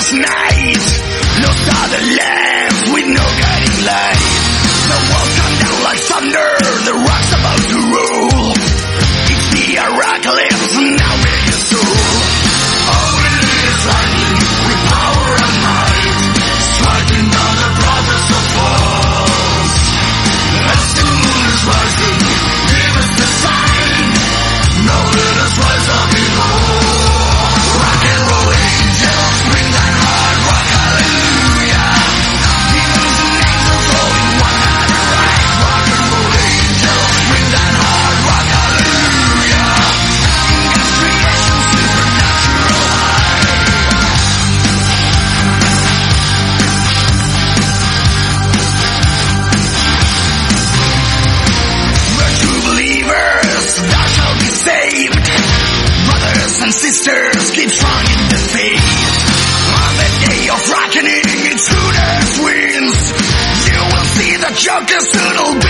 this night. Lost are the lamps with no guiding light. The walls come down like thunder, the rock's about to roll. It's the Aracalypse, now make it so. All we need is lightning, with power and might, striking down the prophets of falls. As the moon is rising, give us the sign. Now let us rise up in all. Rock and roll angels, bring that hard rock, hallelujah. Demons and angels all in one night right. Rock and roll angels, bring that hard rock, hallelujah. God's creation, supernatural high. We're true believers, thou shalt be saved. Brothers and sisters, keep strong in the faith. On the day of reckoning, it's who that wins. You will see the Joker soon will be